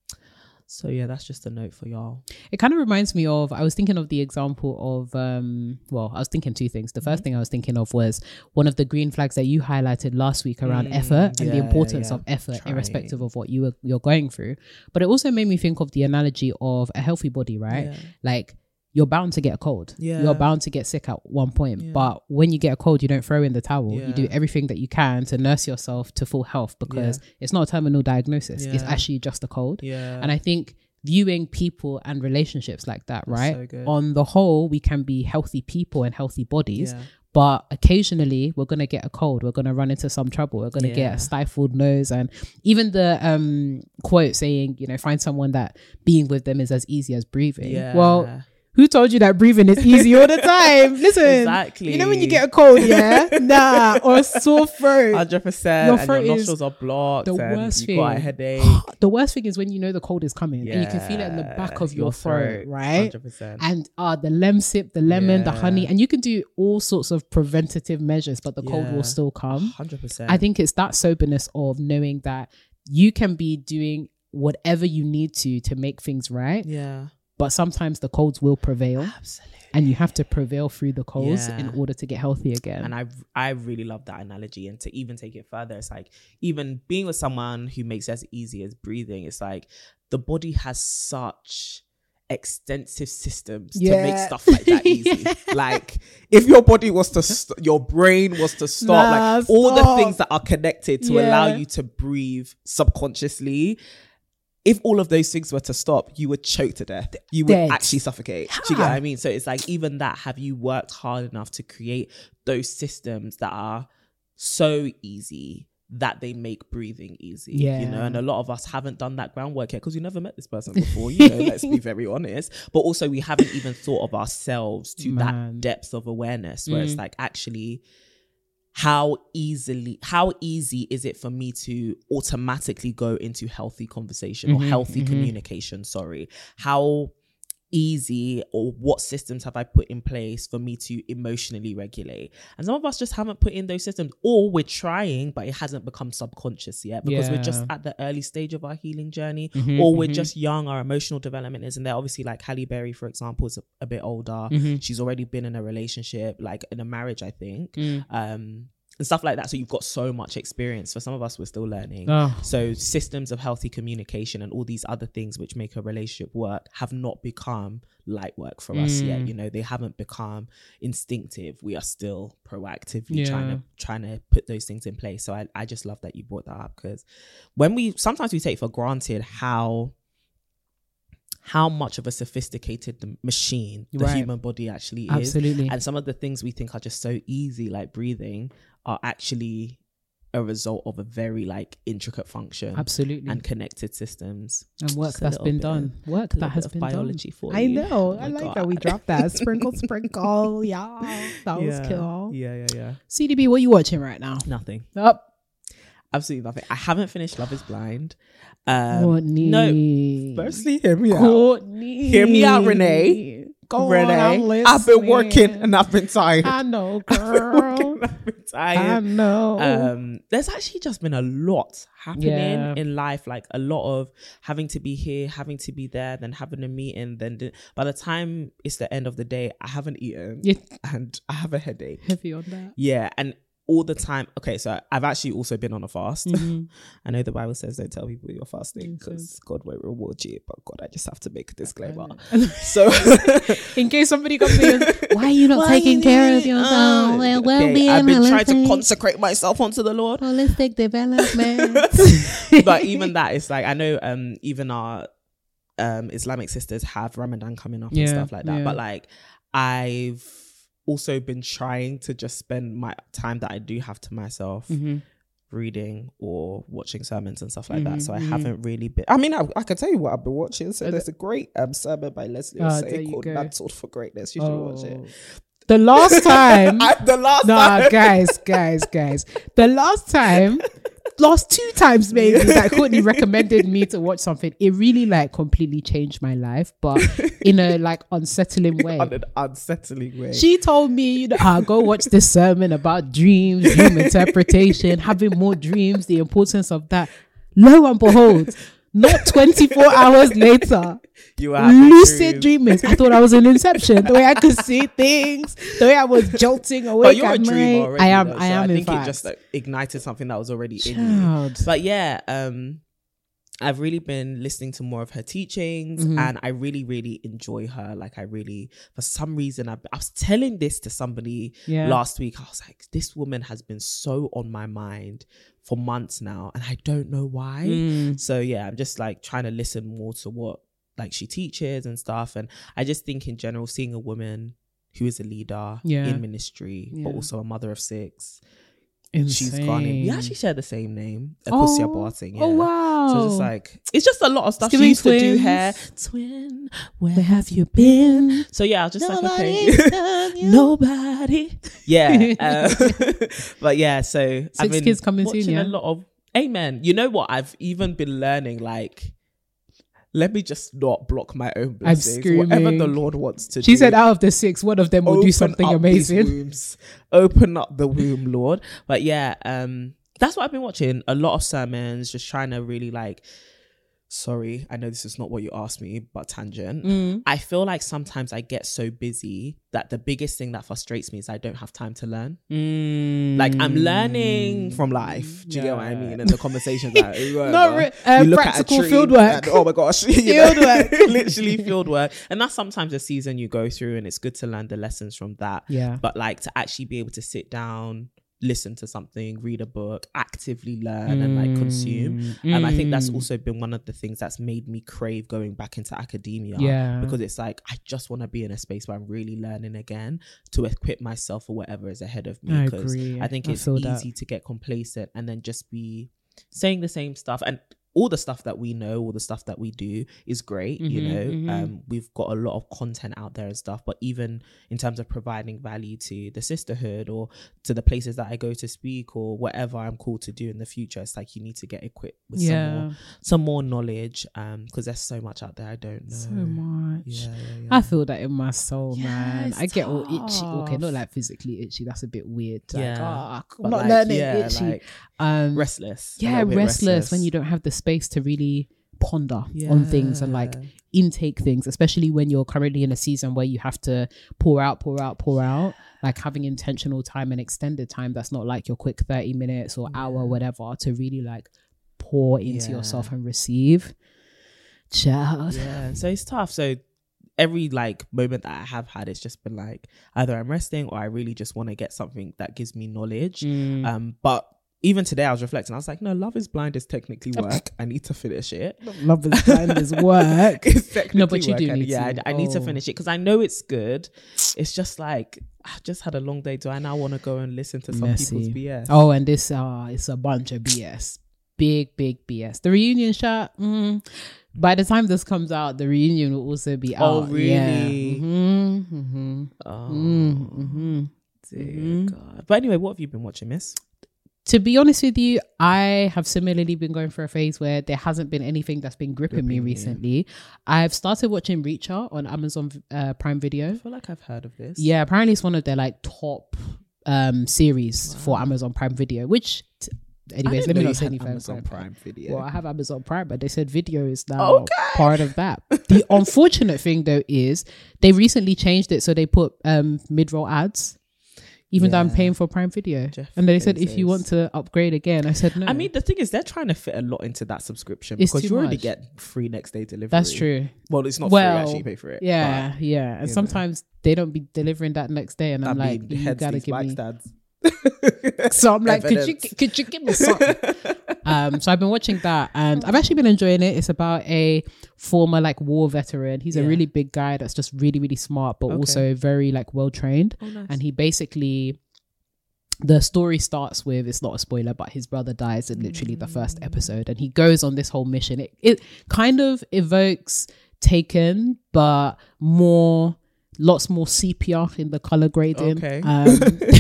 So yeah, that's just a note for y'all. It kind of reminds me of, I was thinking of the example of, um, well, I was thinking two things. The first Mm-hmm. thing I was thinking of was one of the green flags that you highlighted last week around Mm, effort and the yeah, importance yeah. of effort, Trying. irrespective of what you were, you're going through. But it also made me think of the analogy of a healthy body, right? Yeah. Like, you're bound to get a cold. Yeah. You're bound to get sick at one point. Yeah. But when you get a cold, you don't throw in the towel. Yeah. You do everything that you can to nurse yourself to full health, because it's not a terminal diagnosis. It's Yeah. actually just a cold. Yeah. And I think viewing people and relationships like that, right? so good. On the whole, we can be healthy people and healthy bodies. Yeah. But occasionally we're going to get a cold. We're going to run into some trouble. We're going to Yeah. get a stifled nose. And even the um, quote saying, you know, find someone that being with them is as easy as breathing. Yeah. Well, who told you that breathing is easy all the time? Listen, Exactly. you know when you get a cold, yeah? Nah, or a sore throat. Hundred percent. Your And throat your is nostrils are blocked. the and worst you got a thing. headache. The worst thing is when you know the cold is coming and you can feel it in the Yeah, back of your, your throat, throat, right? one hundred percent. And uh, the lemsip, the lemon, the Yeah. honey, and you can do all sorts of preventative measures, but the cold Yeah. will still come. Hundred percent. I think it's that soberness of knowing that you can be doing whatever you need to to make things right, Yeah. but sometimes the colds will prevail. Absolutely. And you have to prevail through the colds Yeah. in order to get healthy again. And I I really love that analogy. And to even take it further, it's like even being with someone who makes it as easy as breathing, it's like the body has such extensive systems to make Yeah. stuff like that easy. Like if your body was to st- your brain was to stop, Nah, like all stop. the things that are connected to Yeah. allow you to breathe subconsciously, if all of those things were to stop, you would choke to death. You would Dead. actually suffocate. Do you get what I mean? So it's like, even that, have you worked hard enough to create those systems that are so easy that they make breathing easy? Yeah. You know, and a lot of us haven't done that groundwork yet because we never met this person before, you know, let's be very honest. But also we haven't even thought of ourselves to Man. that depth of awareness where Mm. it's like, actually, how easily how easy is it for me to automatically go into healthy conversation or Mhm, healthy mhm. communication? Sorry. How easy, or what systems have I put in place for me to emotionally regulate? And some of us just haven't put in those systems, or we're trying, but it hasn't become subconscious yet because we're just Yeah. at the early stage of our healing journey, Mhm, or we're mhm. just young, our emotional development isn't there. Obviously, like Halle Berry, for example, is a, a bit older. Mhm. She's already been in a relationship, like in a marriage, I think. Mm. Um, and stuff like that. So you've got so much experience. For some of us, we're still learning. Oh. So systems of healthy communication and all these other things which make a relationship work have not become light work for us Mm. yet. You know, they haven't become instinctive. We are still proactively Yeah. trying to trying to put those things in place. So I, I just love that you brought that up, because when we sometimes we take for granted how how much of a sophisticated the machine the Right. human body actually is. Absolutely. And some of the things we think are just so easy, like breathing, are actually a result of a very like intricate function. Absolutely. And connected systems. And work Just a that's little been bit- done. Work a little that has bit of been biology done. for I you. know. Oh I my like that we God. dropped that. Sprinkle, sprinkle. Yeah. That was yeah. cool. Yeah, yeah, yeah. C D B, what are you watching right now? Nothing. Up. Absolutely nothing. I haven't finished Love is Blind. Um, Courtney. No. Firstly, hear me out. Courtney. Hear me out, Renee. Go Renee, on, I'm I've been working listening. and I've been tired. I know, I've been working girl. and I've been I tired. know. Um, there's actually just been a lot happening Yeah. in life, like a lot of having to be here, having to be there, then having a meeting. Then the, by the time it's the end of the day, I haven't eaten Yeah. and I have a headache. Heavy on that. Yeah, and all the time. Okay, so I've actually also been on a fast. Mhm. I know the Bible says don't tell people you're fasting Yes, because God won't reward you. But God, I just have to make a disclaimer. know. So, In case somebody comes in, why are you not taking care of yourself? Oh, Well, okay, well-being, I've been trying to holistic- consecrate myself onto the Lord. holistic development. But even that, it's like I know um even our um Islamic sisters have Ramadan coming up Yeah, and stuff like that. yeah. But like I've also been trying to just spend my time that I do have to myself Mhm. reading or watching sermons and stuff like that. So I Mhm, mhm. haven't really been. I mean, I, I can tell you what I've been watching. So there's a great um sermon by Leslie Oh, there Osei you called go. "Mentored for Greatness." You should watch it. Oh. The last time, I, the last nah, time, guys, guys, guys. The last time, last two times maybe that Courtney recommended me to watch something, it really like completely changed my life, but in a like unsettling way. on an unsettling way. She told me, you know, ah, go watch this sermon about dreams, dream interpretation, having more dreams, the importance of that. Lo and behold, not twenty-four hours later, You are lucid dreamers. I thought I was in Inception. The way I could see things, the way I was jolting awake But you're a at dreamer night. already. I am. though, I so am. I in think fact. it just like, ignited something that was already in you. Child. But yeah, um, I've really been listening to more of her teachings, Mhm. and I really, really enjoy her. Like, I really, for some reason, I, I was telling this to somebody Yeah. last week. I was like, this woman has been so on my mind for months now, and I don't know why. Mm. So yeah, I'm just like trying to listen more to what like she teaches and stuff. And I just think in general, seeing a woman who is a leader Yeah. in ministry, but Yeah. also a mother of six. Insane. She's gone in. We actually share the same name, Akusia Oh. Boateng. Yeah. Oh wow. So it's just like it's just a lot of stuff. It's She used to do giving hair. twins. Twin, where have you been? So yeah, I was just like, okay, nobody. Yeah, uh, but yeah. So I've been kids coming soon, watching yeah? a lot of. Amen. You know what? I've even been learning like. Let me just not block my own blessings. Whatever the screaming. Lord wants to do. She said out of the six, one of them will do Open something up these amazing. wombs. Open up the womb, Lord. But yeah, um, that's what I've been watching. A lot of sermons, just trying to really like. Sorry, I know this is not what you asked me, but tangent. Mm. I feel like sometimes I get so busy that the biggest thing that frustrates me is I don't have time to learn. Mm. Like I'm learning from life. Do you get what I mean? And the conversations that Not re- uh, practical field work. And, oh my gosh, you know, Field work. literally field work. And that's sometimes a season you go through, and it's good to learn the lessons from that. Yeah. But like to actually be able to sit down, listen to something, read a book, actively learn and like consume. And I think that's Mm. also been one of the things that's made me crave going back into academia. Yeah. Because it's like I just want to be in a space where I'm really learning again to equip myself for whatever is ahead of me. I Because agree. I think I it's feel easy that. to get complacent and then just be saying the same stuff. And all the stuff that we know, all the stuff that we do is great, you Mhm, know. mhm. Um, we've got a lot of content out there and stuff, but even in terms of providing value to the sisterhood or to the places that I go to speak or whatever I'm called to do in the future, it's like you need to get equipped with some Yeah. more, some more knowledge. Um, because there's so much out there I don't know. So much. Yeah, yeah, yeah. I feel that in my soul, Yeah, man. it's I get all itchy. Okay, tough. not like physically itchy. That's a bit weird. Like, Yeah. ah, I'm But not like, learning yeah, itchy. like, um, restless. A yeah, little bit restless, when you don't have the space to really ponder on things and like Yeah. intake things, especially when you're currently in a season where you have to pour out, pour out, pour out. Like having intentional time and extended time that's not like your quick thirty minutes or hour, whatever, to really like pour into Yeah. yourself and receive. Child. Yeah, so it's tough. So every like moment that I have had, it's just been like either I'm resting or I really just want to get something that gives me knowledge. Mm. Um, but even today I was reflecting. I was like, no, Love is Blind is technically work. I need to finish it. Love is Blind is work. It's technically No, but you work. do And need yeah, to. I, I need to Oh. finish it because I know it's good. It's just like, I just had a long day. Do I now want to go and listen to some Messy. people's B S? Oh, and this uh it's a bunch of B S. Big, big B S. The reunion shot, mm, by the time this comes out, the reunion will also be out. Oh, really? Yeah. Mm-hmm, mm-hmm, Oh, mm-hmm. dear Mhm. God. But anyway, what have you been watching, miss? To be honest with you, I have similarly been going for a phase where there hasn't been anything that's been gripping me Gripping you. recently. I've started watching Reacher on Amazon uh, Prime Video. I feel like I've heard of this. Yeah, apparently it's one of their like top um series for Amazon Prime Video, which t- anyways, let me not say any further. Amazon Prime Video. Well, I have Amazon Prime, but they said video is now Okay. part of that. The unfortunate thing though is they recently changed it so they put um mid-roll ads, even though I'm Yeah. paying for Prime Video. Jeff And they said if you Bezos. want to upgrade again, I said no. I mean, the thing is, they're trying to fit a lot into that subscription It's because too you already much. get free next day delivery. that's true. Well, it's not Well, free, actually, you pay for it. Yeah, yeah. And you know. sometimes they don't be delivering that next day, and But, I'm I like, mean, you hence gotta these give bike me. stands. So I'm like, could you Evidence. could you give me something? um, so I've been watching that, and I've actually been enjoying it. It's about a former like war veteran. He's a Yeah. really big guy that's just really really smart, but Okay. also very like well trained. Oh, nice. And he basically, the story starts with, it's not a spoiler, but his brother dies in literally the first episode, and he goes on this whole mission. It it kind of evokes Taken, but more. Lots more sepia in the color grading. Okay. Um,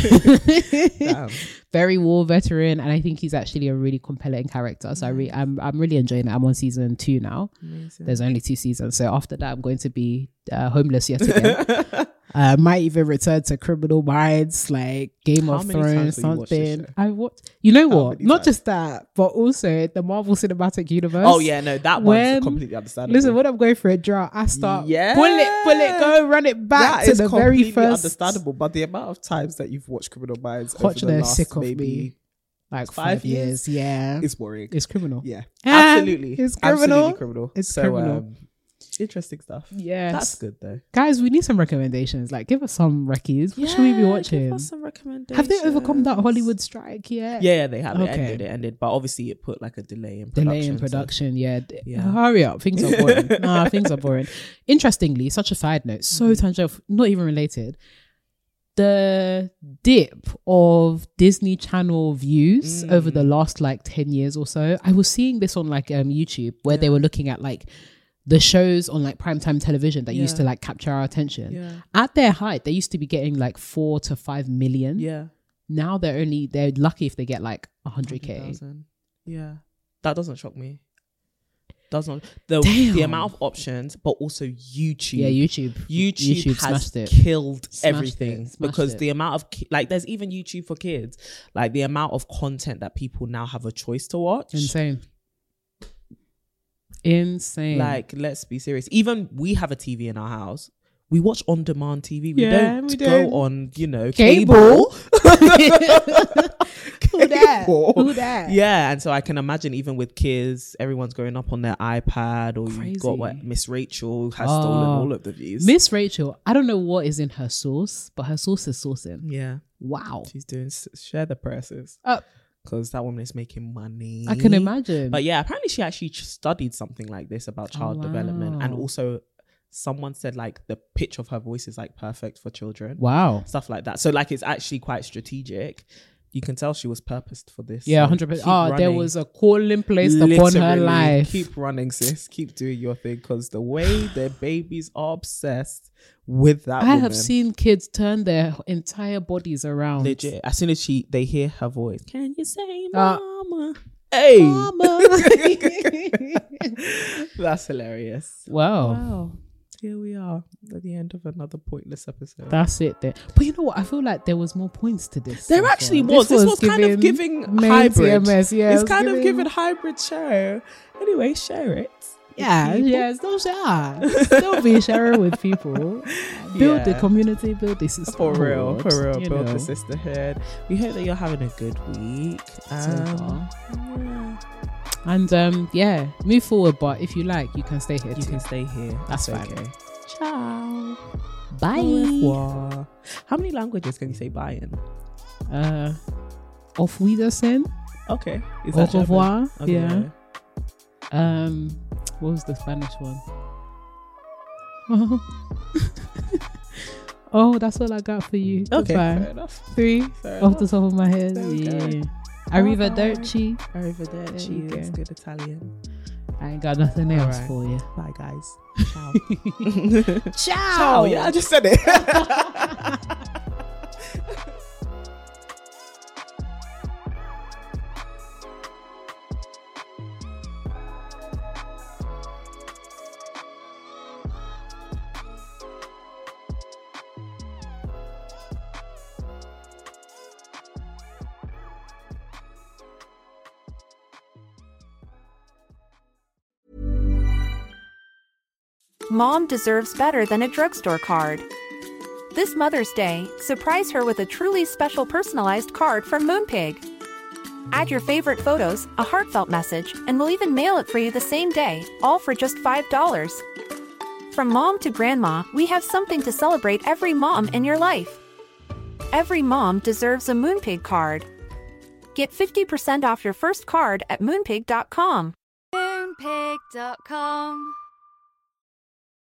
Damn. very war veteran, and I think he's actually a really compelling character. So I re- I'm I'm really enjoying it. I'm on season two now. Amazing. There's only two seasons, so after that, I'm going to be uh, homeless yet again. uh, might even return to Criminal Minds, like Game How of many Thrones, times will you watch this something. show? I watch. You know How what? many Not times? just that, but also the Marvel Cinematic Universe. Oh yeah, no, that When- one's completely understandable. Listen, when I'm going for a drought, I start Yeah. pull it, pull it, go run it back that to is the very completely first. understandable. But the amount of times that you've watched Criminal Minds over Watch the they're last sick of maybe me. Like five five, years. Yeah, is worrying. it's criminal. Yeah, Ah, absolutely, it's absolutely criminal. criminal. It's so, criminal. Um, interesting stuff. Yes. That's good though. Guys, we need some recommendations. Like, give us some recce's. What should we be Yeah, watching? Give us some recommendations. Have they overcome that Hollywood strike yet? Yeah, they have. It Okay. ended. It ended. But obviously, it put like a delay in production. Delay in so- production, yeah. D- Yeah. Hurry up. Things are boring. nah, things are boring. Interestingly, such a side note, so Mm-hmm. tangential, not even related. The dip of Disney Channel views Mm. over the last like ten years or so. I was seeing this on like um YouTube where they Yeah. were looking at like the shows on like primetime television that used Yeah. to like capture our attention. Yeah. At their height, they used to be getting like four to five million. Yeah. Now they're only they're lucky if they get like a hundred k. one hundred thousand. Yeah. That doesn't shock me. Doesn't the Damn. the amount of options, but also YouTube. Yeah, YouTube. YouTube, YouTube has smashed it. killed Smashed everything it, smashed because it. the amount of ki- like there's even YouTube for kids, like the amount of content that people now have a choice to watch. Insane. Insane. Like, let's be serious. Even we have a T V in our house. We watch on demand T V. We Yeah, don't we go don't. on, you know, Cable. cable. Who that? Cable. Who that? Yeah, and so I can imagine even with kids, everyone's growing up on their iPad, or you've got Crazy. what Miss Rachel has Oh. stolen all of the views. Miss Rachel, I don't know what is in her sauce, but her sauce is saucing. yeah, Wow. she's doing s- share the presses Uh, because that woman is making money. I can imagine. But yeah, apparently she actually ch- studied something like this about child Oh, development, and wow. also someone said like the pitch of her voice is like perfect for children. Wow. Stuff like that. So like it's actually quite strategic. You can tell she was purposed for this. Yeah, So one hundred percent. keep Oh, there running. was a calling placed upon her Literally, life. Keep running, sis. Keep doing your thing because the way their babies are obsessed with that I woman, have seen kids turn their entire bodies around. legit. As soon as she they hear her voice, can you say Uh, mama? Hey, Mama. that's hilarious. Wow. Wow, here we are at the end of another pointless episode. That's it there. But you know what? I feel like there was more points to this. There as actually well. was. This, was, kind of giving main hybrid. T M S, yeah, it it's was kind of giving- giving hybrid show. Anyway, share it. with Yeah, people. yeah, still share. Still be sharing with people. Build the Yeah. community, build the sisterhood. For real, for real, you build know. the sisterhood. We hope that you're having a good week. So Um, far. yeah. And um, yeah, move forward. But if you like, you can stay here. You too. can stay here. That's It's fine. okay. Ciao. Bye. Au revoir. How many languages can you say bye in? Uh, auf Wiedersehen. Okay. Is Au that German? revoir. Okay. Yeah. Um, what was the Spanish one? Oh, that's all I got for you. Okay. Goodbye. Fair enough. Three Fair off the enough. top of my head. There we go. Yeah. Arrivederci. Arrivederci. There you That's go. good Italian. I ain't got nothing else Alright. for you. Bye, guys. Ciao. Ciao. Ciao. Yeah, I just said it. Mom deserves better than a drugstore card. This Mother's Day, surprise her with a truly special personalized card from Moonpig. Add your favorite photos, a heartfelt message, and we'll even mail it for you the same day, all for just five dollars. From mom to grandma, we have something to celebrate every mom in your life. Every mom deserves a Moonpig card. Get fifty percent off your first card at moonpig dot com. Moonpig dot com.